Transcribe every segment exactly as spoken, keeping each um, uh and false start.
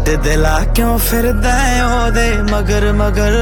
ਛੱਡ ਦਿਲਾ ਕਿਉਂ ਫਿਰਦਾ ਉਹਦੇ ਮਗਰ ਮਗਰ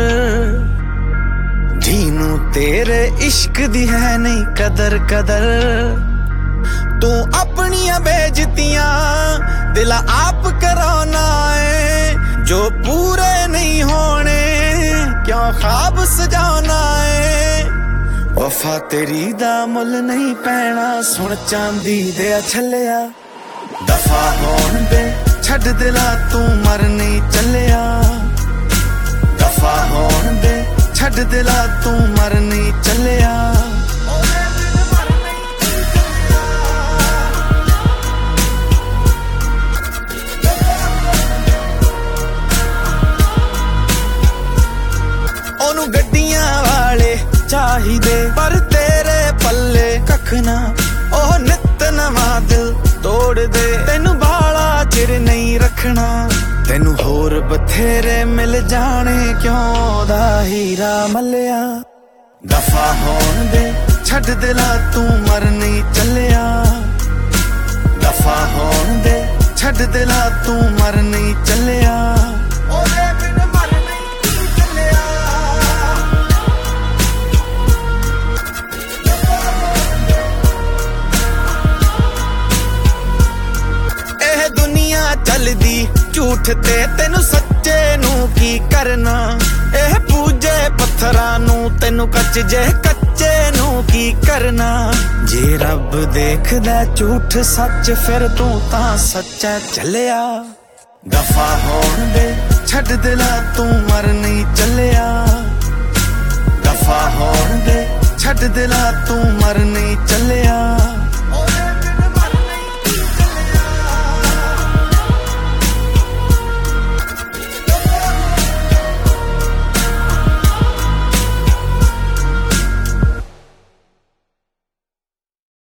ਜਿਹਨੂੰ ਤੇਰੇ ਇਸ਼ਕ ਦੀ ਹੈ ਨਹੀਂ ਕਦਰ ਕਦਰ ਤੂੰ ਆਪਣੀਆਂ ਬੇਇੱਜ਼ਤੀਆਂ ਦਿਲ ਆਪ ਕਰਾਉਣਾ ਏ ਜੋ ਪੂਰੇ ਨਹੀਂ ਹੋਣੇ ਕਿਉਂ ਖਾਬ ਸਜਾਉਣਾ ਏ ਵਫਾ ਤੇਰੀ ਦਾ ਮੁੱਲ ਨਹੀਂ ਪੈਣਾ ਸੁਣ ਚਾਂਦੀ ਦੇ ਛੱਲਿਆ ਦਫਾ ਹੋਣ ਦੇ ਛੱਡ ਦਿਲਾ ਤੂੰ ਮਰ ਨਹੀਂ ਚੱਲਿਆ ਦਫਾ ਹੋਣ ਦੇ ਛੱਡ ਦਿਲਾ ਤੂੰ ਮਰ ਨਹੀਂ ਚੱਲਿਆ ਉਹਨੂੰ ਗੱਡੀਆਂ ਵਾਲੇ ਚਾਹੀਦੇ ਪਰ ਤੇਰੇ ਪੱਲੇ ਕੱਖ ਨਾ ਉਹ ਨਿੱਤ ਨਵਾਂ ਦਿਲ ਤੋੜ ਦੇ ਤੈਨੂੰ ਬਾਲਾ ਚਿਰ ਨਹੀਂ ਰੱਖਣਾ ਤੈਨੂੰ ਹੋਰ ਬਥੇਰੇ ਮਿਲ ਜਾਣੇ ਕਿਉਂ ਦਾ ਹੀਰਾ ਮੱਲਿਆ ਦਫਾ ਹੋਣ ਦੇ ਛੱਡ ਦਿਲਾ ਤੂੰ ਮਰ ਨਹੀਂ ਚੱਲਿਆ ਦਫਾ ਹੋਣ ਦੇ ਛੱਡ ਦਿਲਾ ਤੂੰ ਮਰ ਨਹੀਂ ਚੱਲਿਆ ਉਹਦੇ ਬਿਨ ਮਰ ਨਹੀਂ ਚੱਲਿਆ ਇਹ ਦੁਨੀਆ ਚੱਲਦੀ ਝੂਠ ਤੇ ਤੈਨੂੰ ਸੱਚੇ ਨੂੰ ਕੀ ਕਰਨਾ ਇਹ ਪੂਜੇ ਪੱਥਰਾਂ ਨੂੰ ਤੈਨੂੰ ਕੱਚ ਜੇ ਕੱਚੇ ਨੂੰ ਕੀ ਕਰਨਾ ਜੇ ਰੱਬ ਦੇਖਦਾ ਝੂਠ ਸੱਚ ਫਿਰ ਤੂੰ ਤਾਂ ਸੱਚਾ ਚੱਲਿਆ ਦਫਾ ਹੋਣ ਦੇ ਛੱਡ ਦਿਲਾ ਤੂੰ ਮਰ ਨਹੀਂ ਚੱਲਿਆ ਦਫਾ ਹੋਣ ਦੇ ਛੱਡ ਦਿਲਾ ਤੂੰ ਮਰ ਨਹੀਂ ਚੱਲਿਆ